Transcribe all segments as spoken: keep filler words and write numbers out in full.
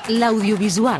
l'audiovisual.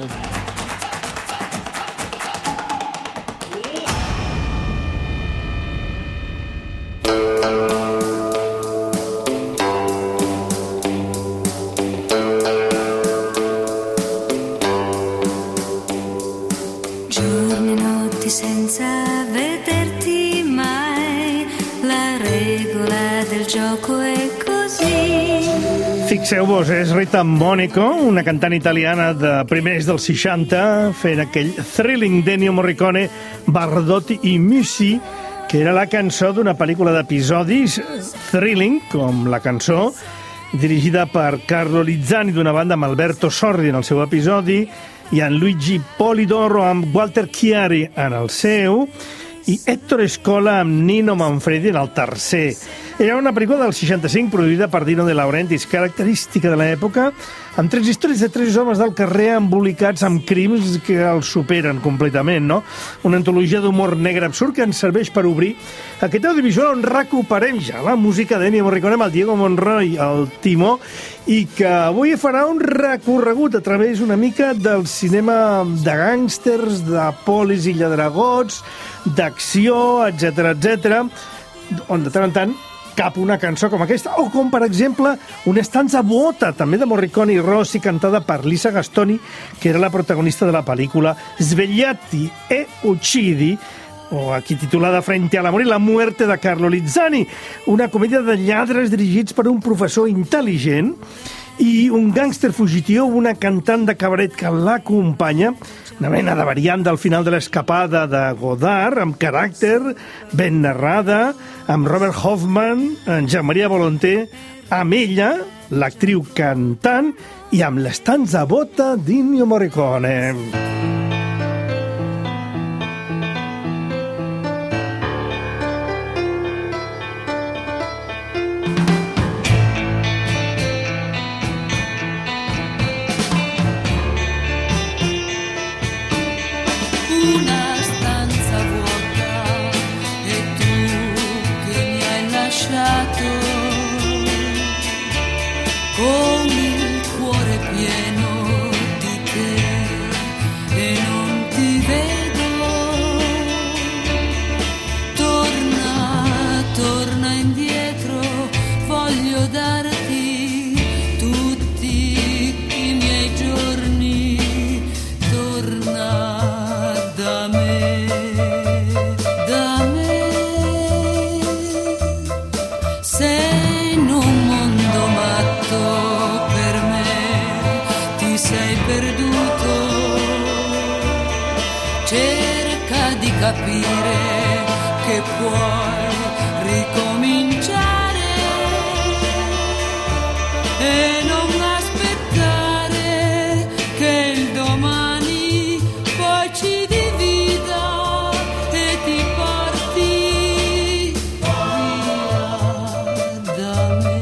Giorni e notti senza vederti mai, la regola del gioco è così. Fixeu-vos, és Rita Monico, una cantant italiana de primers dels seixanta, fent aquell Thrilling d'Ennio Morricone, Bardotti i Musi, que era la cançó d'una pel·lícula d'episodis, Thrilling, com la cançó, dirigida per Carlo Lizzani, d'una banda amb Alberto Sordi en el seu episodi, i en Luigi Polidoro amb Walter Chiari en el seu, i Héctor Escola amb Nino Manfredi en el tercer. Era una pel·lícula del seixanta-cinc produïda per Dino De Laurentiis, característica de l'època, amb tres històries de tres homes del carrer embolicats amb crims que els superen completament, no? Una antologia d'humor negre absurd que ens serveix per obrir aquest audiovisual on recuperem ja la música d'Ennio Morricone amb el Diego Monroy al timó i que avui farà un recorregut a través una mica del cinema de gàngsters, de polis i lladregots, d'acció, etcètera, etcètera, on de tant en tant cap una cançó com aquesta, o com, per exemple, una estanza vuota, també de Morricone i Rossi, cantada per Lisa Gastoni, que era la protagonista de la pel·lícula Svegliati e uccidi, o aquí titulada Frente a l'amor i la muerte de Carlo Lizzani, una comèdia de lladres dirigits per un professor intel·ligent i un gàngster fugitiu, una cantant de cabaret que l'acompanya, una mena de variant del final de l'escapada de Godard, amb caràcter, ben narrada, amb Robert Hoffman, en Jean-Maria Volonté, amb ella, l'actriu cantant, i amb l'estanza bota d'Ennio Morricone. Con il cuore pieno di te e non ti vedo, torna, torna indietro, voglio darti tutti i miei giorni, torna da me, da me, sei in un mondo matto. Per me ti sei perduto, cerca di capire che puoi ricominciare e non aspettare che il domani poi ci divida e ti porti via da me.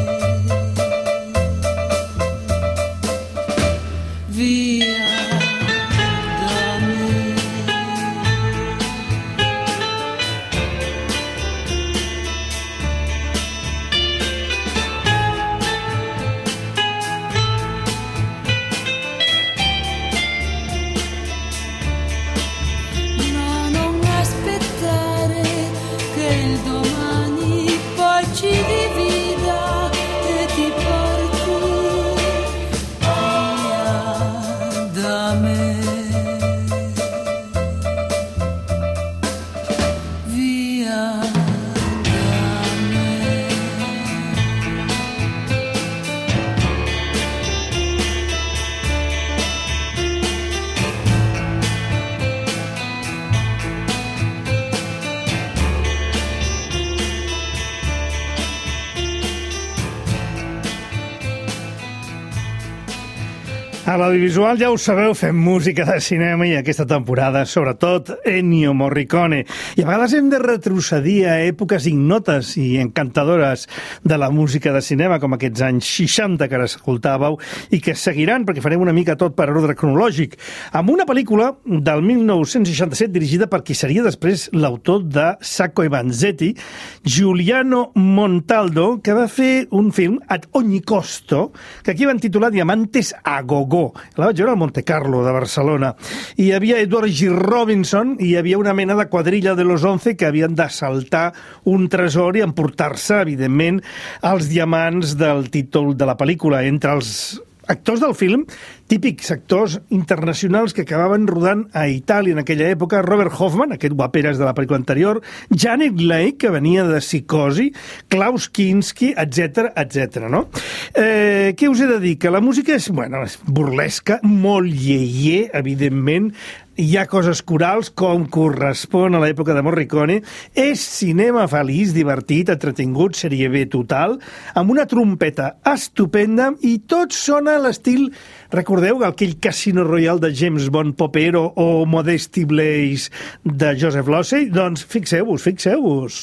A l'audiovisual, ja ho sabeu, fem música de cinema i aquesta temporada, sobretot, Ennio Morricone. I a vegades hem de retrocedir a èpoques ignotes i encantadores de la música de cinema, com aquests anys seixanta que ara escoltàveu i que seguiran, perquè farem una mica tot per ordre cronològic, amb una pel·lícula del mil nou-cents seixanta-set dirigida per qui seria després l'autor de Sacco e Vanzetti, Giuliano Montaldo, que va fer un film ad ogni costo, que aquí van titular Diamantes a Gogó. por. La vaig veure al Monte Carlo de Barcelona. I hi havia Edward G. Robinson i hi havia una mena de quadrilla de los Once que havien d'assaltar un tresor i emportar-se, evidentment, els diamants del títol de la pel·lícula. Entre els actors del film, típics actors internacionals que acabaven rodant a Itàlia en aquella època, Robert Hoffman, aquest guaperes de la pel·lícula anterior, Janet Leigh, que venia de Psicosi, Klaus Kinski, etcètera, etcètera, no? Eh, què us he de dir? Que la música és, bueno, és burlesca, molt lleier, evidentment, hi ha coses corals com correspon a l'època de Morricone, és cinema feliç, divertit, entretingut, sèrie B total, amb una trompeta estupenda i tot sona a l'estil, recordeu aquell Casino Royale de James Bond popero o Modesty Blaze de Joseph Losey? Doncs fixeu-vos, fixeu-vos.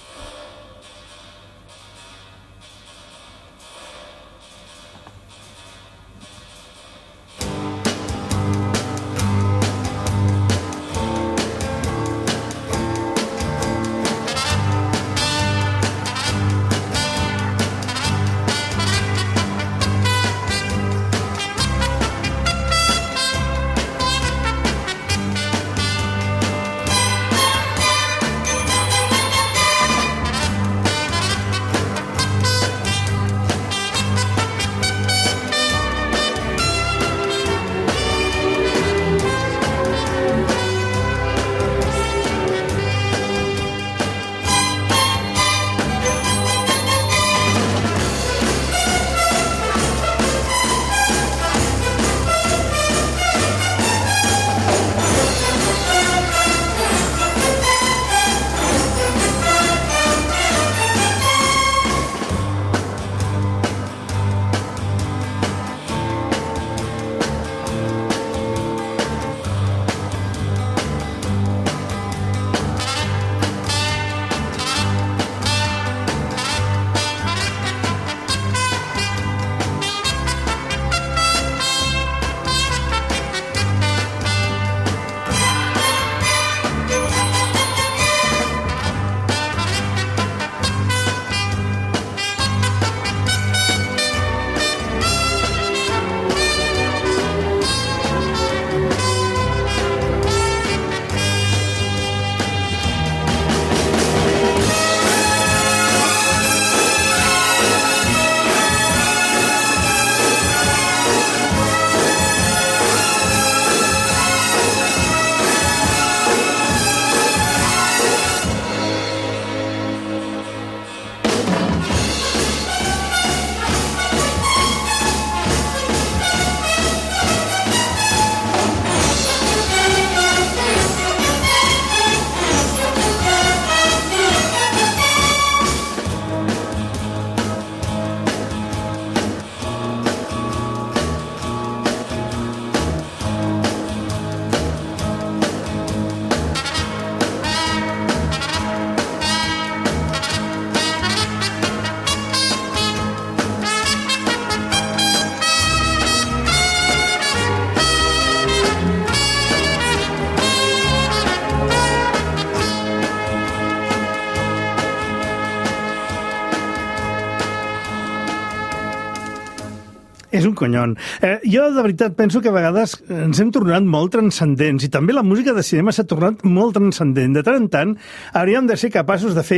És un conyon. Eh, jo, de veritat, penso que a vegades ens hem tornat molt transcendents i també la música de cinema s'ha tornat molt transcendent. De tant en tant, hauríem de ser capaços de fer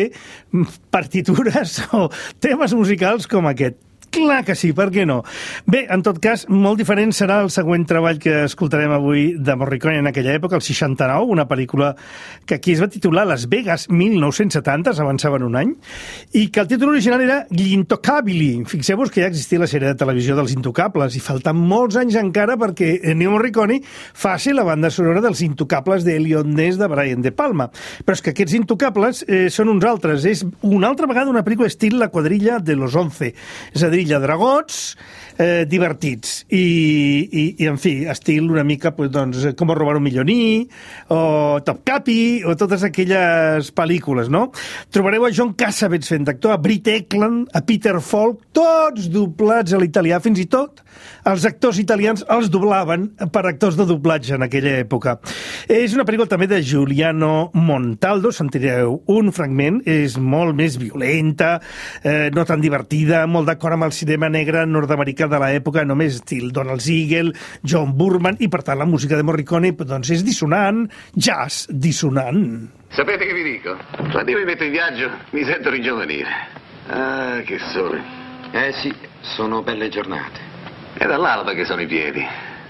partitures o temes musicals com aquest. Clar que sí, per què no? Bé, en tot cas, molt diferent serà el següent treball que escoltarem avui de Morricone en aquella època, el seixanta-nou, una pel·lícula que aquí es va titular Las Vegas mil nou-cents setanta, s'avançava en un any, i que el títol original era Gli Intoccabili. Fixeu-vos que ja existia la sèrie de televisió dels Intocables i falten molts anys encara perquè Ennio Morricone faci la banda sonora dels Intocables de Elliot Ness de Brian De Palma. Però és que aquests Intocables eh, són uns altres. És una altra vegada una pel·lícula estil La quadrilla de los Once. És a dir, lladragots eh, divertits i, i, i, en fi, estil una mica pues, doncs, Com robar un milloní o Top Capi o totes aquelles pel·lícules, no? Trobareu a John Cassavetes fent d'actor, a Britt Ekland, a Peter Falk, tots doblats a l'italià, fins i tot els actors italians els doblaven per actors de doblatge en aquella època. És una pel·lícula també de Giuliano Montaldo, sentireu un fragment, és molt més violenta, eh, no tan divertida, molt d'acord amb amb el cinema negre nord-americà de l'època, només estil Donald Siegel, John Burman, i per tant la música de Morricone doncs, és dissonant, jazz dissonant. Sapete che vi dico? Quando io mi metto in viaggio mi sento ringiovanire. Ah, che sole. Eh sì, sono belle giornate. È dall'alba che sono i piedi.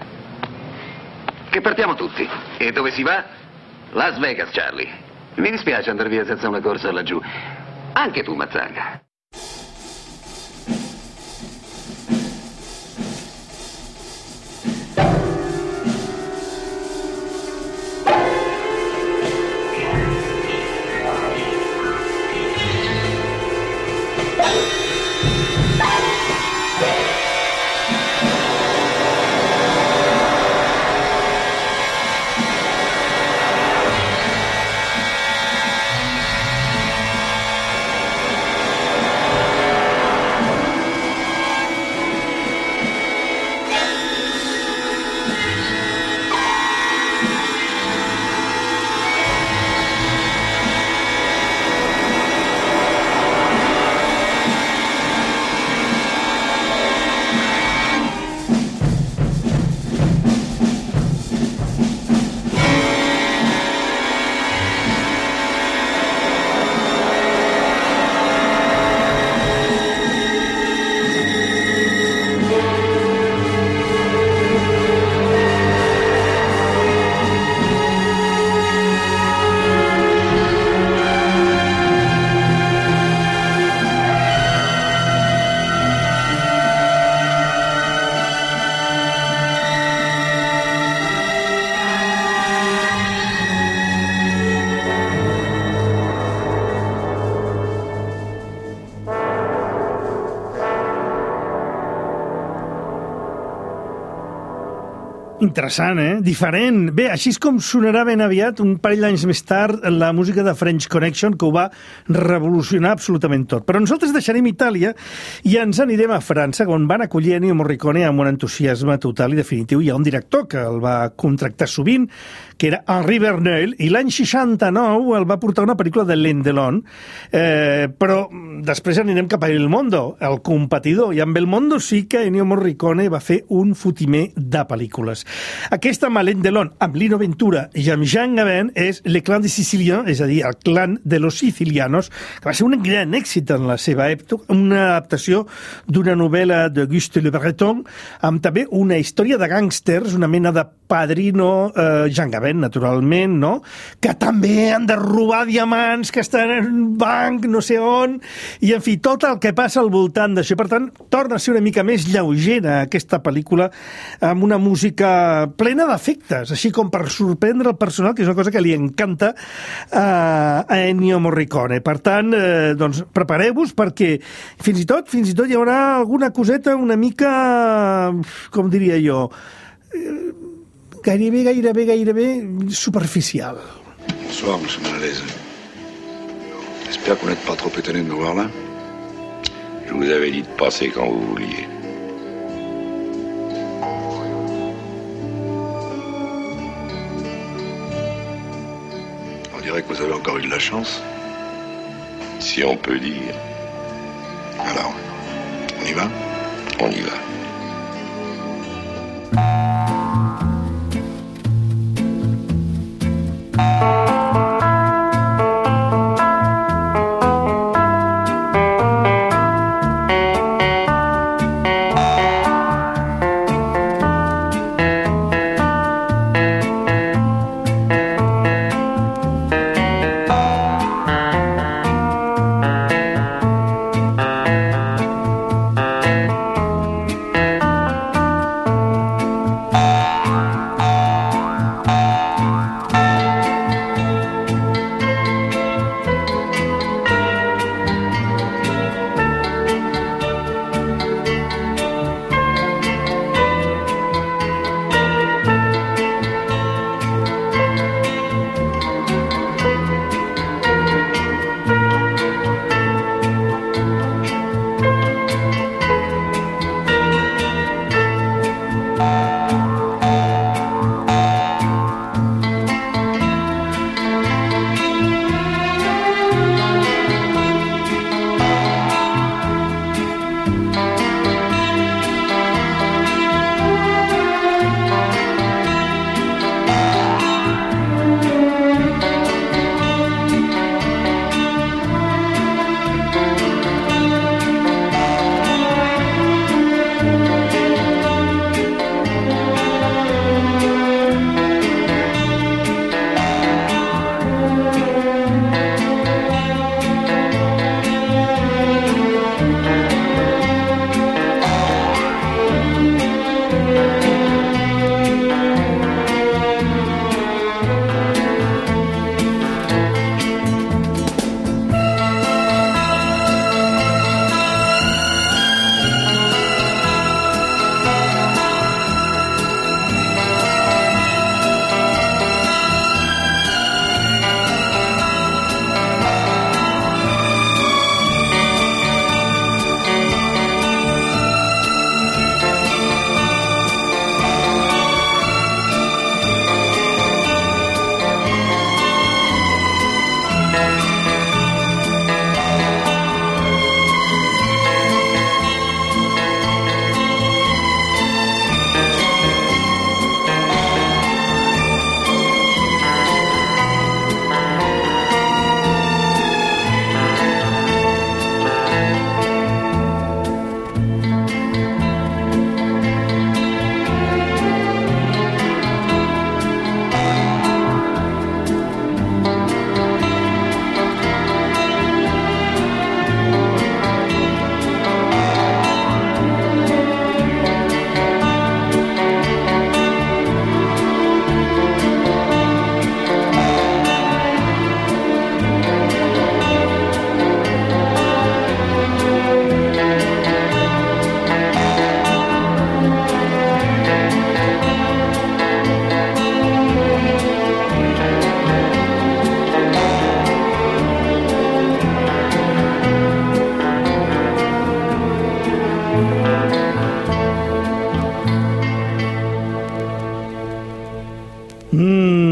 Che partiamo tutti. E dove si va? Las Vegas, Charlie. Mi dispiace andare via senza una corsa laggiù. Anche tu, Mazzanga. Interessant, eh? Diferent. Bé, així és com sonarà ben aviat, un parell d'anys més tard, la música de French Connection, que ho va revolucionar absolutament tot. Però nosaltres deixarem Itàlia i ens anirem a França, on van acollir Ennio Morricone amb un entusiasme total i definitiu. Hi ha un director que el va contractar sovint, que era Henri Verneuil, i l'any seixanta-nou el va portar una pel·lícula de l'Endelon, eh, però després anirem cap a El Mondo, el competidor, i amb El Mondo sí que Ennio Morricone va fer un fotimer de pel·lícules. Aquesta amb l'Endelon, amb Lino Ventura i amb Jean Gabin, és Le Clan de Siciliens, és a dir, el clan de los sicilianos, que va ser un gran èxit en la seva època, una adaptació d'una novel·la de Auguste Le Breton, amb també una història de gàngsters, una mena de Padrino, eh, Jean Gabin, naturalment, no? Que també han de robar diamants, que estan en un banc, no sé on, i, en fi, tot el que passa al voltant d'això. Per tant, torna a ser una mica més lleugera aquesta pel·lícula, amb una música plena d'efectes, així com per sorprendre el personal, que és una cosa que li encanta a Ennio Morricone. Per tant, eh, doncs, prepareu-vos perquè fins i tot, fins i tot hi haurà alguna coseta una mica, com diria jo, eh, gairebé, gairebé, gairebé superficial. Bonsoir, monsieur Manalaise. J'espère que vous n'êtes pas trop étonné de me voir là. Je vous avais dit de passer quand vous vouliez. On dirait que vous avez encore eu de la chance. Si on peut dire. Alors, on y va? On y va.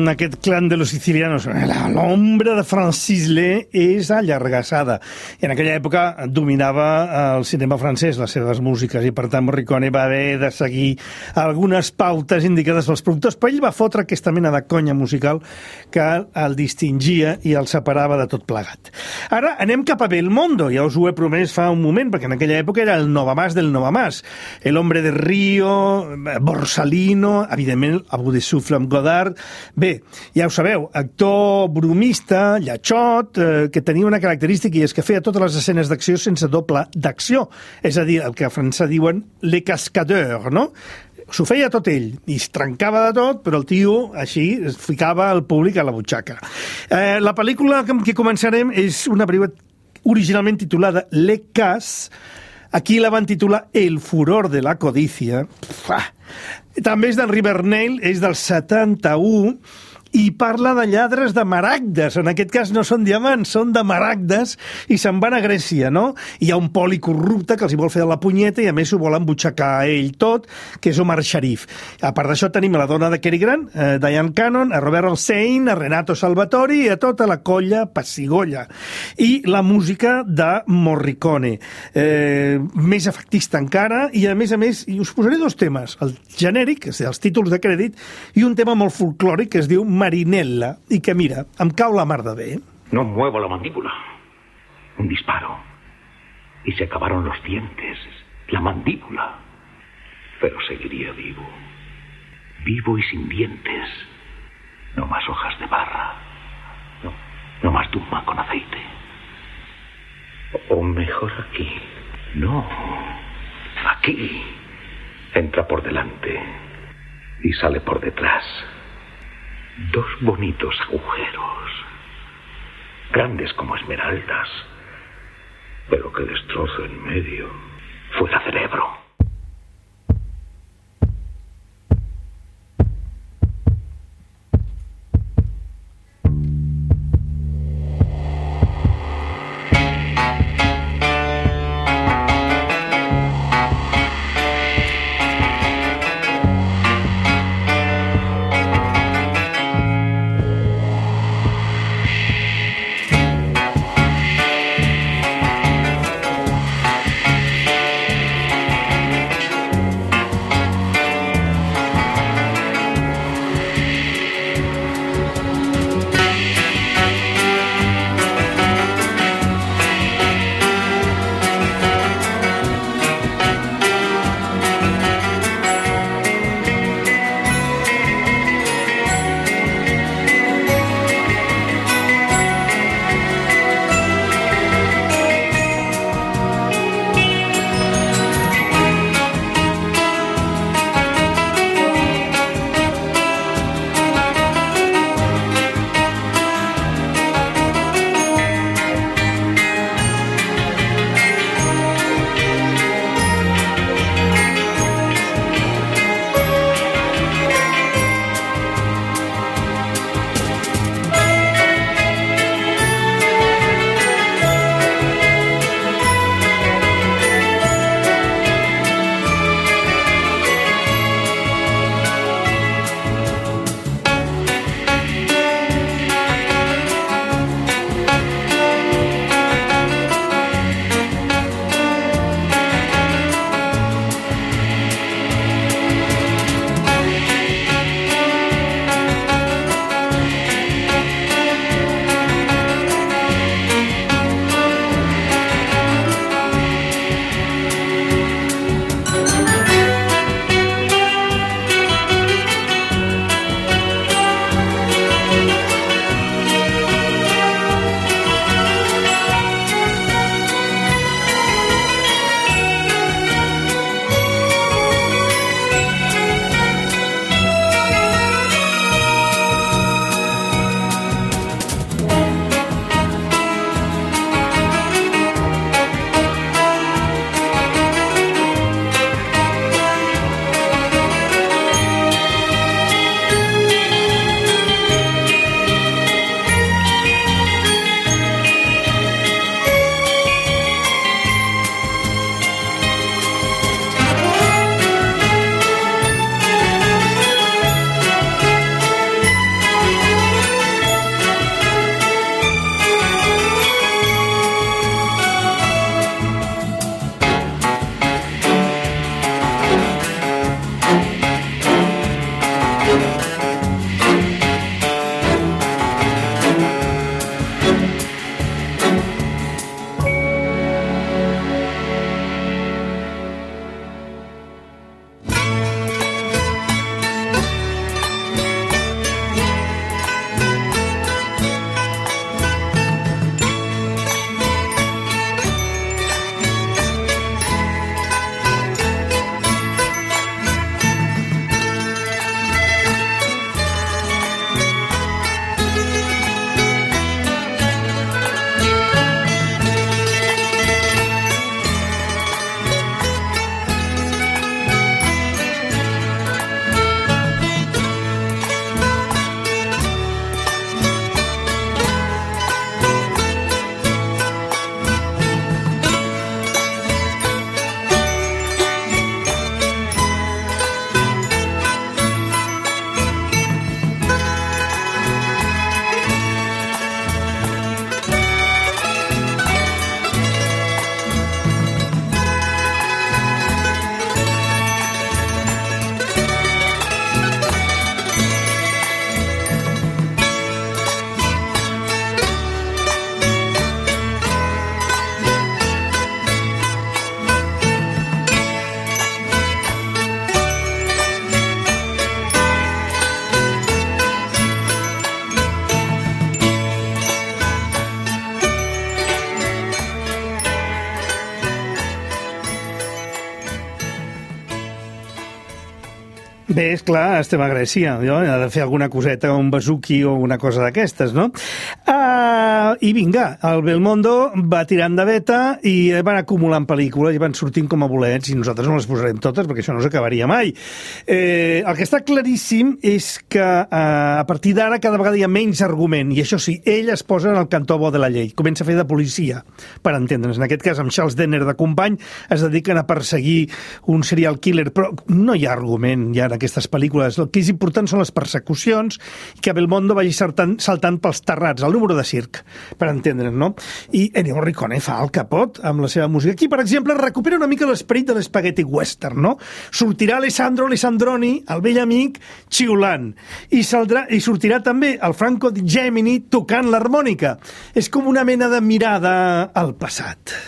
aquest clan de los sicilianos. L'ombra de Francis Lé és allargassada. I en aquella època dominava el cinema francès, les seves músiques, i per tant Morricone va haver de seguir algunes pautes indicades pels productors, però ell va fotre aquesta mena de conya musical que el distingia i el separava de tot plegat. Ara anem cap a Belmondo, ja us ho he promès fa un moment, perquè en aquella època era el Novamás del Novamás. El hombre de Rio, Borsalino, evidentment Abu de Souffle amb Godard. Bé, ja ho sabeu, actor bromista, lletxot, eh, que tenia una característica, i és que feia totes les escenes d'acció sense doble d'acció. És a dir, el que a França diuen les cascadeurs, no? S'ho feia tot ell, i es trencava de tot, però el tio, així, es ficava el públic a la butxaca. Eh, la pel·lícula amb què començarem és una pel·lícula originalment titulada Les Cas. Aquí la van titular El furor de la codícia. Pua. També és del Rivernell, és del setanta-u, i parla de lladres de maragdes. En aquest cas no són diamants, són de maragdes, i se'n van a Grècia, no? Hi ha un poli corrupte que els hi vol fer de la punyeta i a més ho vol embutxacar a ell tot, que és Omar Sharif. A part d'això tenim a la dona de Cary Grant, eh, Diane Cannon, a Robert Hossein, a Renato Salvatori i a tota la colla passigolla. I la música de Morricone, eh, més efectista encara, i a més a més, i us posaré dos temes, el genèric, és els títols de crèdit, i un tema molt folclòric que es diu Marinella, i que, mira, em cau la mar de bé. No muevo la mandíbula. Un disparo. Y se acabaron los dientes. La mandíbula. Pero seguiría vivo. Vivo y sin dientes. No más hojas de barra. No, no más tumba con aceite. O mejor aquí. No. Aquí. Entra por delante y sale por detrás. Dos bonitos agujeros, grandes como esmeraldas, pero que destrozo en medio. Fuera cerebro. Bé, és clar, estem a Grècia. Jo, ha de fer alguna coseta, un besuki o una cosa d'aquestes, no? Uh, I vinga, el Belmondo va tirant de veta i van acumulant pel·lícules i van sortint com a bolets i nosaltres no les posarem totes perquè això no s'acabaria mai. Eh, el que està claríssim és que uh, a partir d'ara cada vegada hi ha menys argument i això sí, ell es posa en el cantó bo de la llei. Comença a fer de policia, per entendre'ns. En aquest cas, amb Charles Denner de company, es dediquen a perseguir un serial killer, però no hi ha argument ja en aquestes pel·lícules. El que és important són les persecucions i que Belmondo vagi saltant, saltant pels terrats, el número de circ, per entendre'ns, no? I Ennio Morricone fa el que pot amb la seva música. Aquí, per exemple, recupera una mica l'esperit de l'espaghetti western, no? Sortirà Alessandro Alessandroni, el vell amic, xiulant. I, saldrà, i sortirà també el Franco Di Gemini tocant l'harmònica. És com una mena de mirada al passat.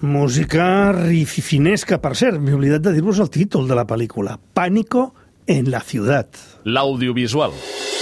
Música rififinesca, per cert. M'he oblidat de dir-vos el títol de la pel·lícula. Pánico en la ciutat. L'audiovisual.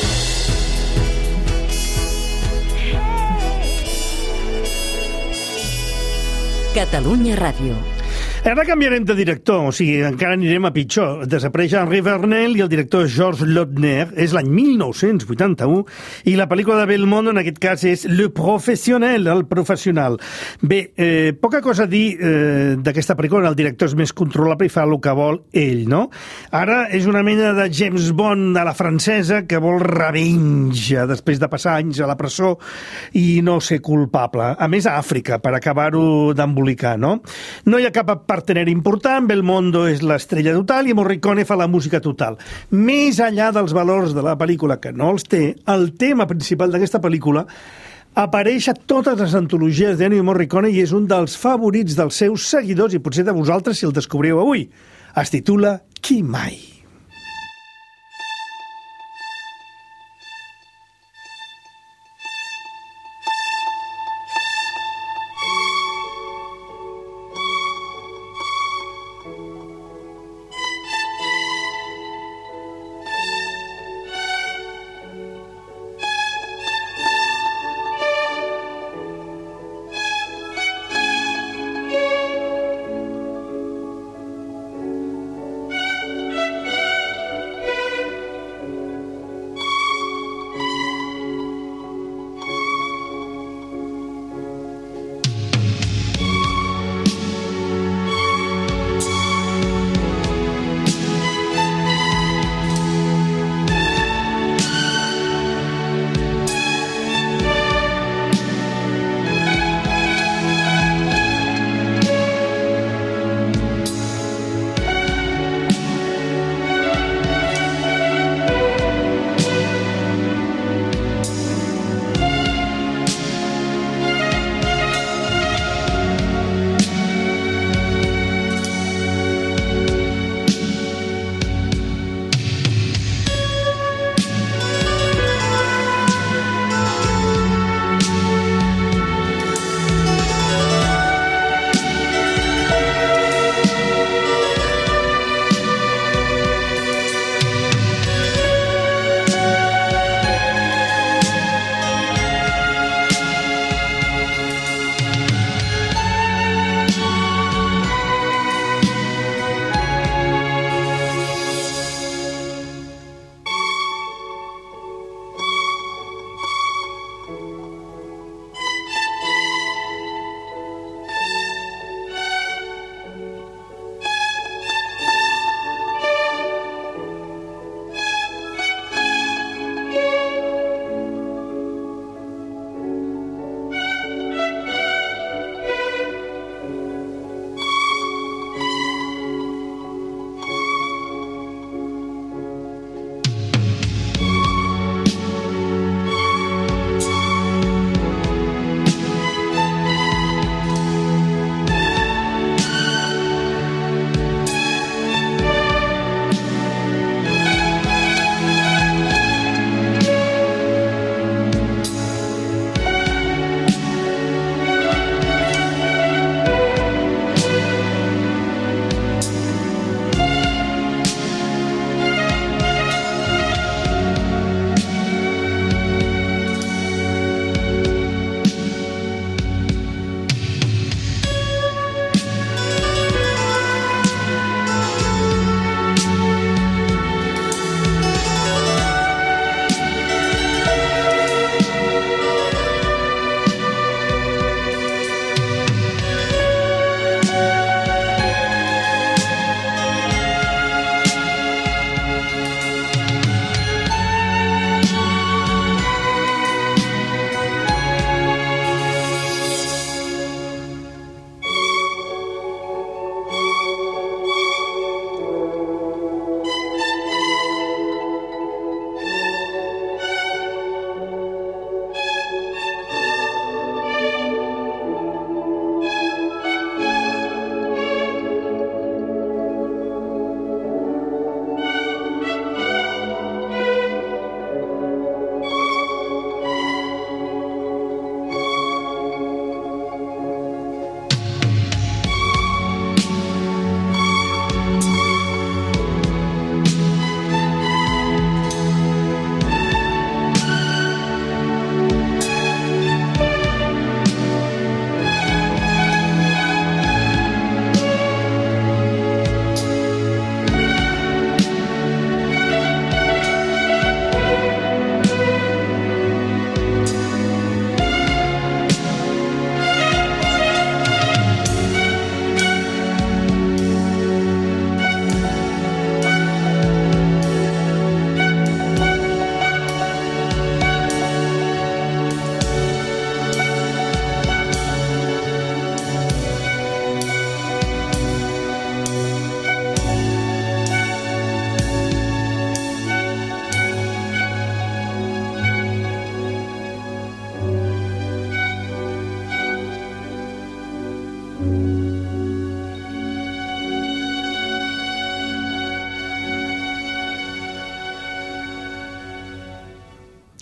Catalunya Ràdio. Ara canviarem de director, o sigui, encara anirem a pitjor. Desapareix Henri Verneuil i el director Georges Lautner. És l'any mil nou-cents vuitanta-u i la pel·lícula de Belmondo, en aquest cas, és Le Professionnel, el professional. Bé, eh, poca cosa a dir eh, d'aquesta pel·lícula. El director és més controlable i fa el que vol ell, no? Ara és una mena de James Bond a la francesa que vol revenja després de passar anys a la presó i no ser culpable. A més, a Àfrica, per acabar-ho d'embolicar, no? No hi ha cap partener important, Belmondo és l'estrella total i Morricone fa la música total. Més enllà dels valors de la pel·lícula, que no els té, el tema principal d'aquesta pel·lícula apareix a totes les antologies d'Ennio Morricone i és un dels favorits dels seus seguidors i potser de vosaltres si el descobriu avui. Es titula Qui mai.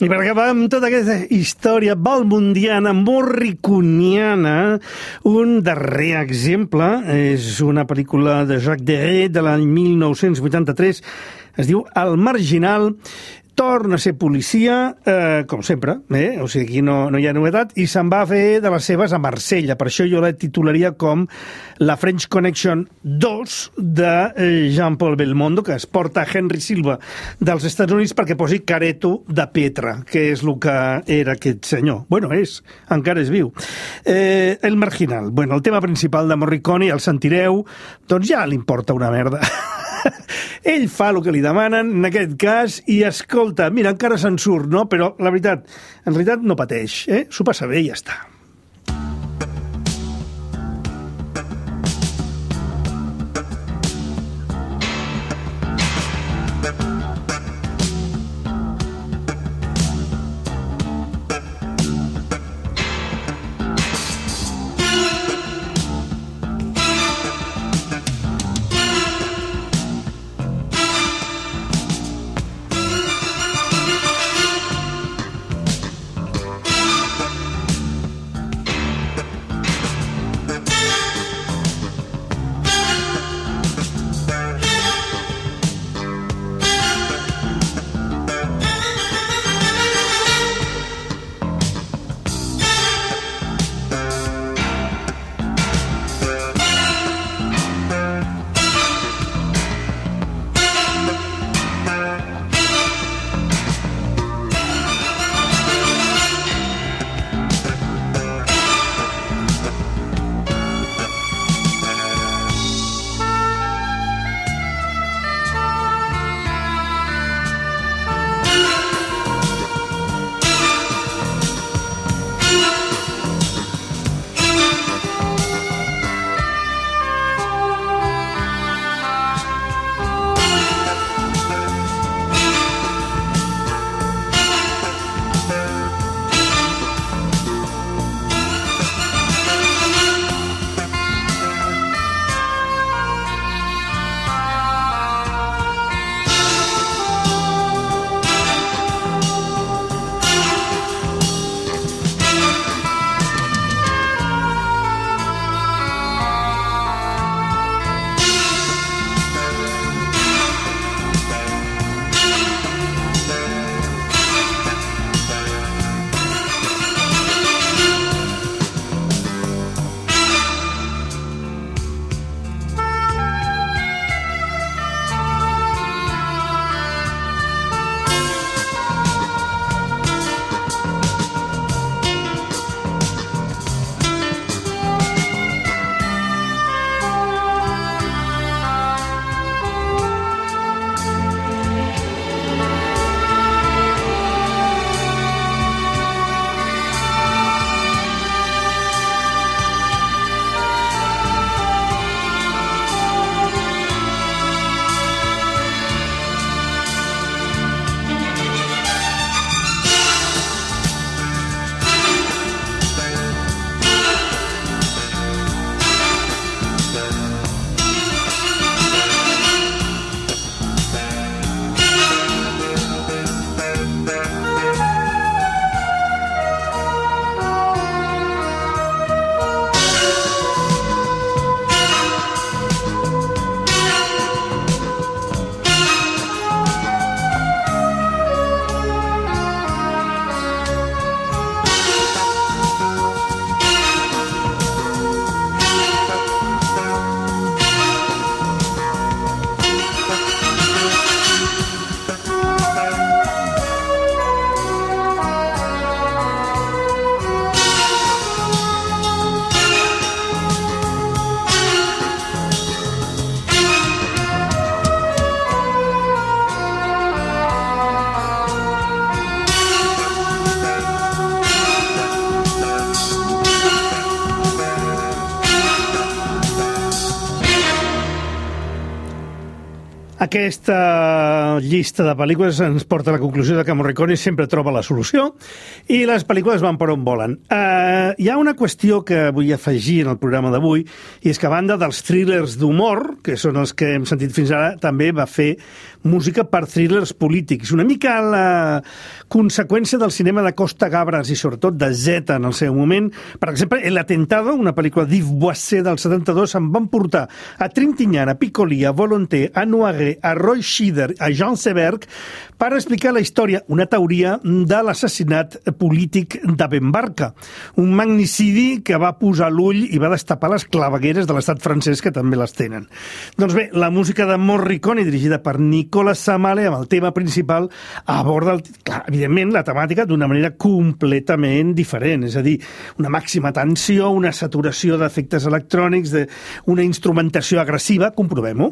I per acabar amb tota aquesta història balmundiana, morriconiana, un darrer exemple és una pel·lícula de Jacques Deray de l'any mil nou-cents vuitanta-tres, es diu El Marginal. Torna a ser policia, eh, com sempre, eh? O sigui, aquí no, no hi ha novetat, i se'n va fer de les seves a Marsella. Per això jo la titularia com la French Connection dos de Jean-Paul Belmondo, que es porta Henry Silva dels Estats Units perquè posi careto de Petra, que és el que era aquest senyor. Bueno, és, encara és viu. Eh, el Marginal. Bueno, el tema principal de Morricone, el sentireu, doncs ja li importa una merda. Ell fa el que li demanen, en aquest cas, i escolta, mira, encara se'n surt, no? Però la veritat, en realitat no pateix, eh? S'ho passa bé i ja està. Aquesta llista de pel·lícules ens porta a la conclusió de que Morricone sempre troba la solució i les pel·lícules van per on volen. Uh, hi ha una qüestió que vull afegir en el programa d'avui, i és que a banda dels thrillers d'humor, que són els que hem sentit fins ara, també va fer música per thrillers polítics. Una mica la conseqüència del cinema de Costa Gabras i sobretot de Zeta en el seu moment. Per exemple, El Atentado, una pel·lícula d'Yves Boisset del setanta-dos, em van portar a Trintignant, a Piccoli, a Volonté, a Noiré, a Roy Scheider, a Jean Seberg, per explicar la història, una teoria de l'assassinat polític de Ben Barka, un magnicidi que va posar l'ull i va destapar les clavegueres de l'estat francès, que també les tenen. Doncs bé, la música de Morricone, dirigida per Nicolas Samale, amb el tema principal, aborda, el, clar, evidentment, la temàtica d'una manera completament diferent, és a dir, una màxima tensió, una saturació d'efectes electrònics, de, una instrumentació agressiva, comprovem-ho.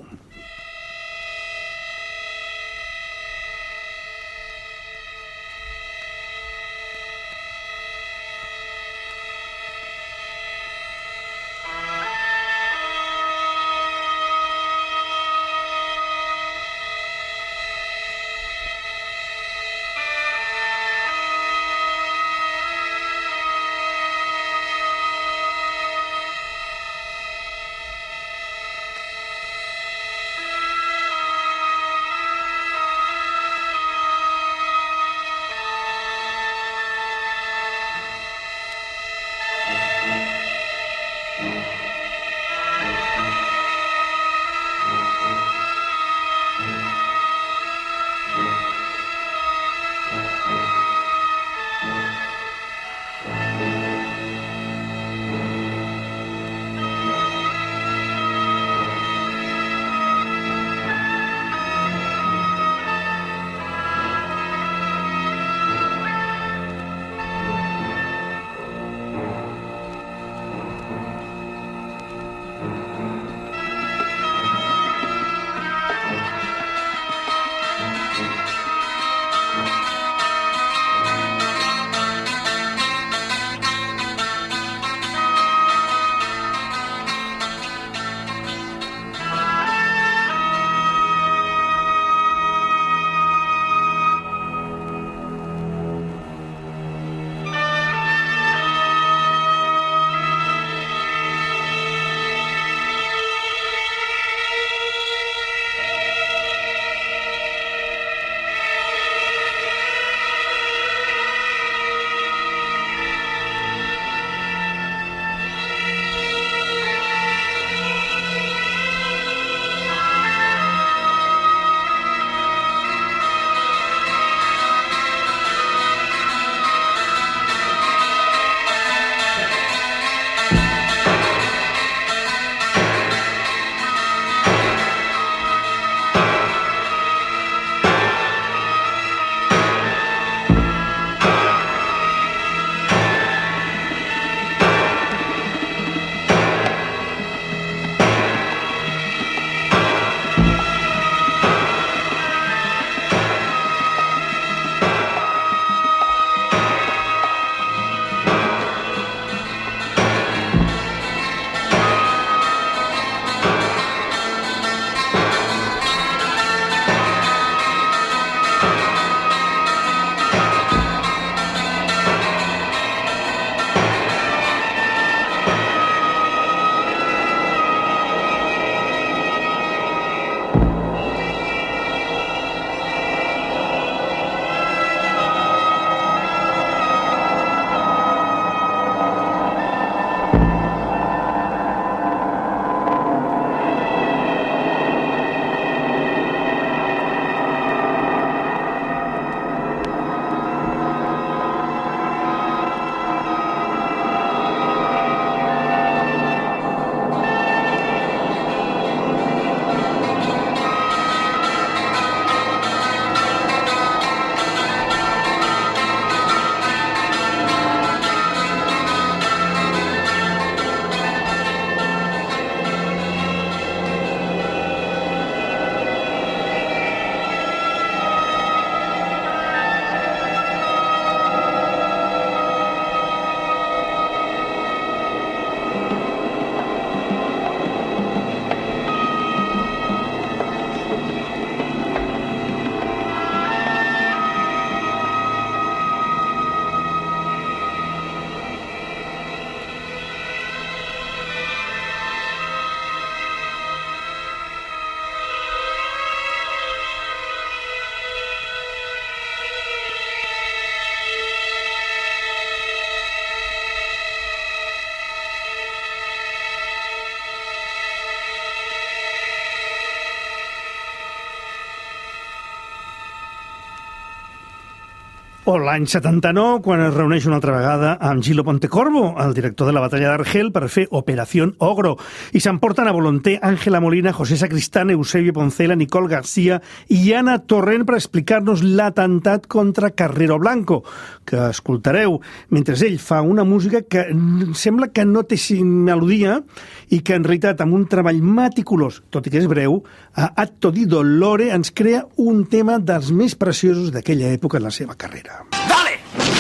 O l'any setanta-nou, quan es reuneix una altra vegada amb Gillo Pontecorvo, el director de la batalla d'Argel, per fer Operació Ogro. I s'emporten a volonté Ángela Molina, José Sacristán, Eusebio Poncela, Nicole García i Anna Torrent per explicar-nos l'atemptat contra Carrero Blanco, que escoltareu, mentre ell fa una música que sembla que no té melodia i que en realitat amb un treball meticulós, tot i que és breu, a Atto di Dolore ens crea un tema dels més preciosos d'aquella època en la seva carrera. ¡Dale!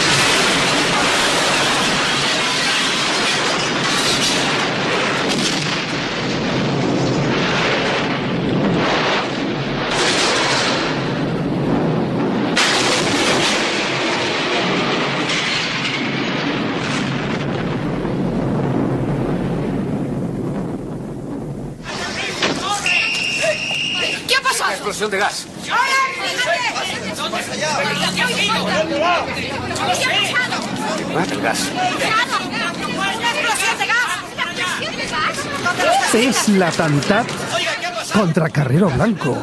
¿Qué ha pasado? Explosión de gas. ¿Qué ha pasado? El gas. ¡Una explosión de gas! És l'atemptat contra Carrero Blanco.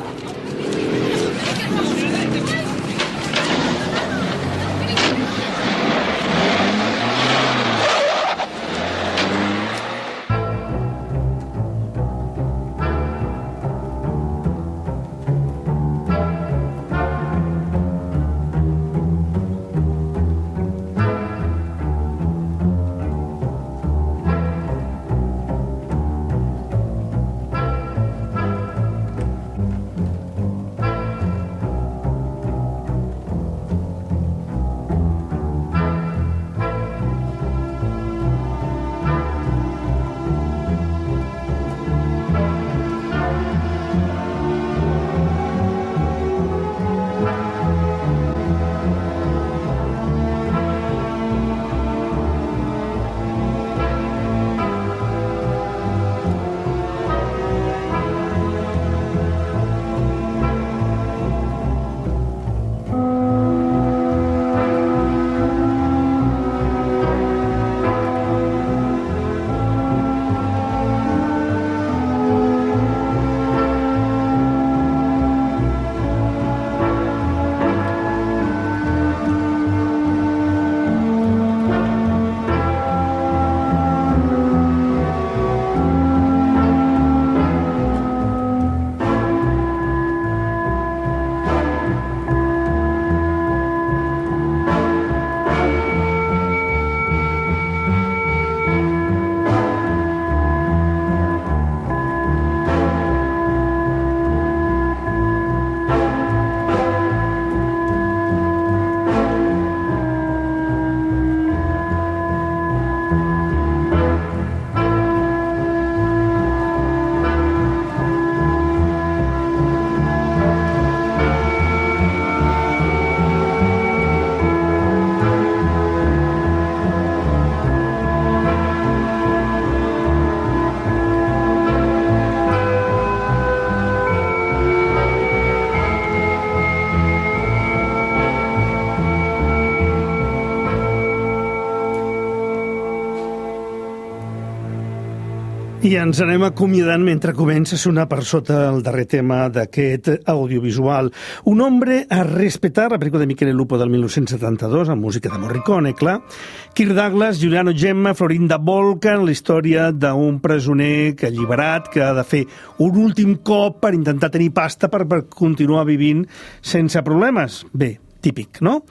I ens anem acomiadant mentre comença a sonar per sota el darrer tema d'aquest audiovisual. Un hombre a respetar, la pel·lícula de Michele Lupo del mil nou-cents setanta-dos, amb música de Morricone, clar. Kirk Douglas, Giuliano Gemma, Florinda Volcan, la història d'un presoner que alliberat, que ha de fer un últim cop per intentar tenir pasta per, per continuar vivint sense problemes. Bé, típic, no?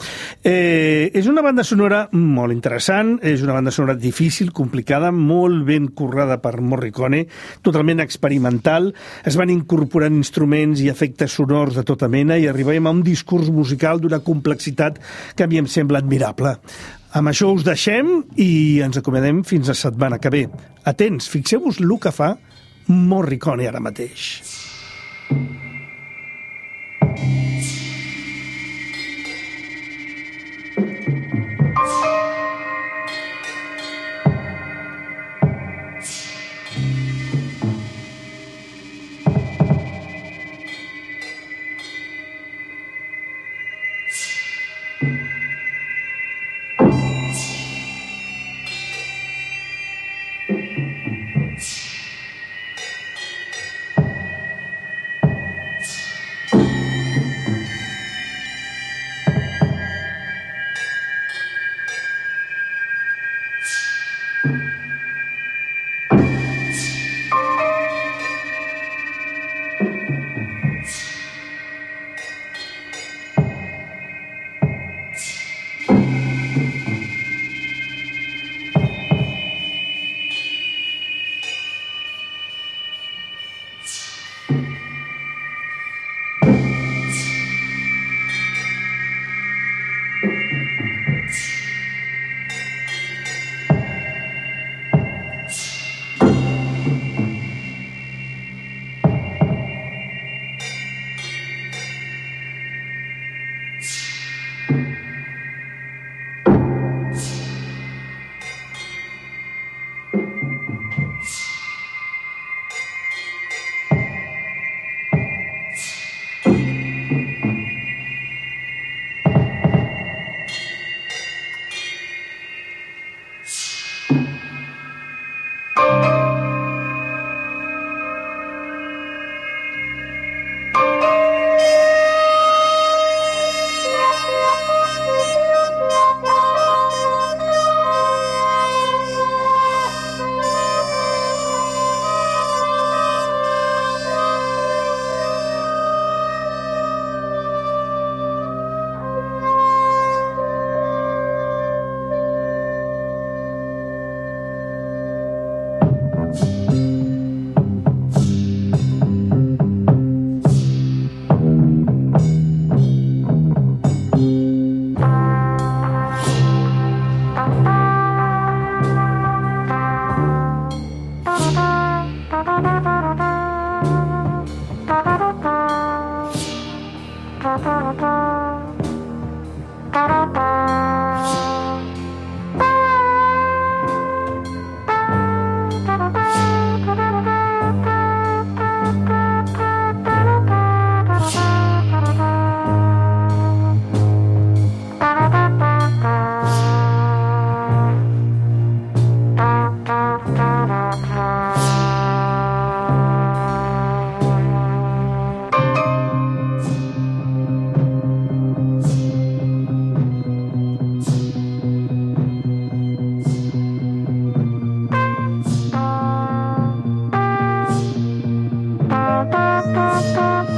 Eh, és una banda sonora molt interessant, és una banda sonora difícil, complicada, molt ben currada per Morricone, totalment experimental, es van incorporant instruments i efectes sonors de tota mena i arribem a un discurs musical d'una complexitat que a mi em sembla admirable. Amb això us deixem i ens acomiadem fins la setmana que ve. Atents, fixeu-vos el que fa Morricone ara mateix.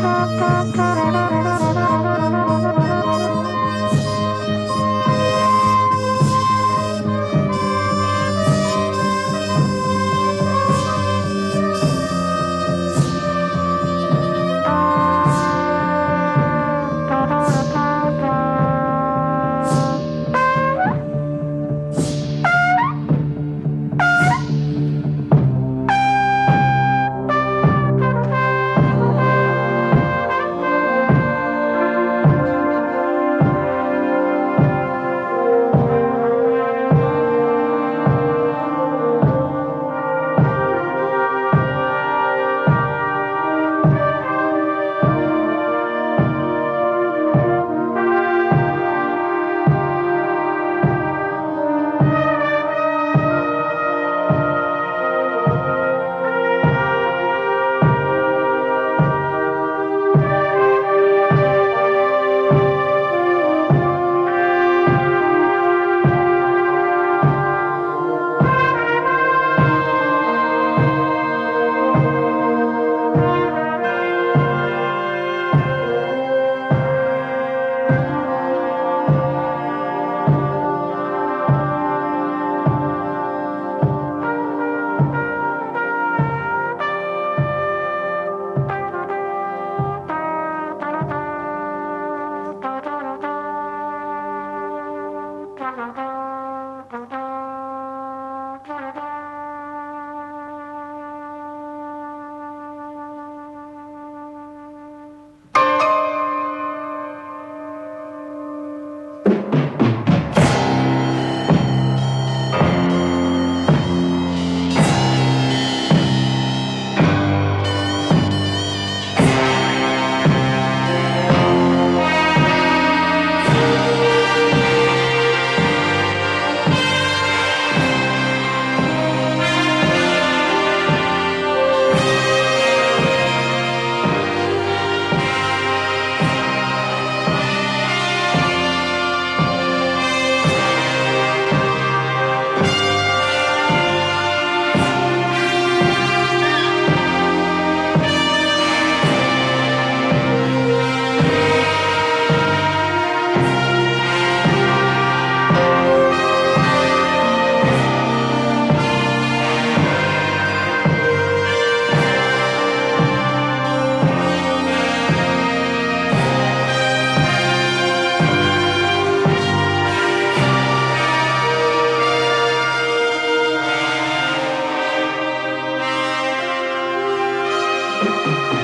Thank you.